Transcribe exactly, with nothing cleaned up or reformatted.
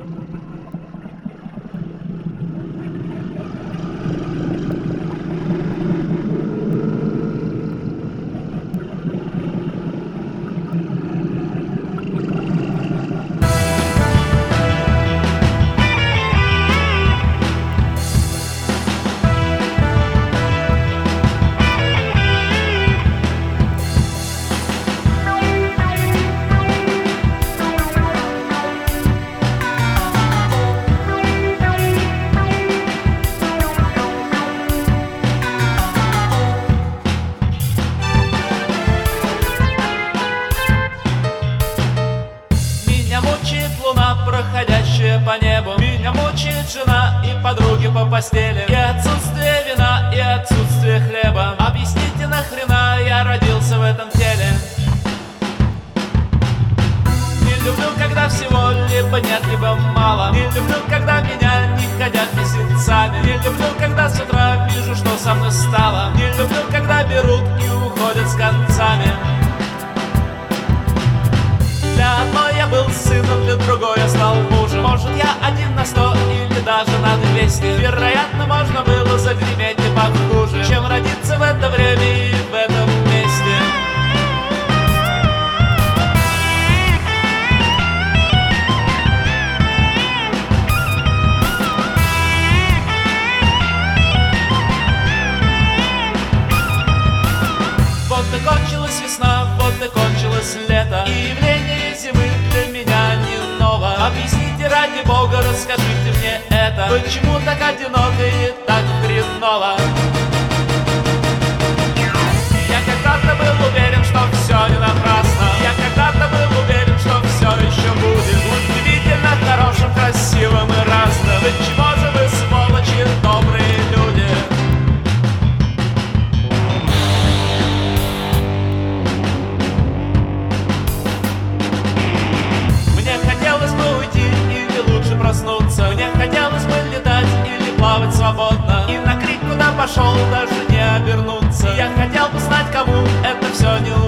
Проходящая по небу. Меня мучает жена и подруги по постели. И отсутствие вина, и отсутствие хлеба. Объясните, нахрена я родился в этом теле? Не люблю, когда всего либо нет, либо мало. Не люблю, когда меня не хотят месяцами. Не люблю, когда с утра вижу, что со мной стало. Не люблю, когда берут и уходят с концами. Для одной я был сыном, для другой я стал мужем. Может, я один на сто или даже на двести. Вероятно, можно было загреметь и похуже, чем родиться в это время и в этом месте. Вот и кончилась весна, вот и кончилось лето. И явление зимы для меня не ново. Объясните, ради бога, расскажите мне это. Почему так одиноко и так хреново? Я когда-то был уверен, что все не напрасно. Я когда-то был уверен, что все еще будет удивительно хорошим, красивым и разным. Да чего же вы, сволочи, добрые люди? Проснуться. Мне хотелось бы летать или плавать свободно, и на крик, куда пошел, даже не обернуться. Я хотел бы знать, кому это все не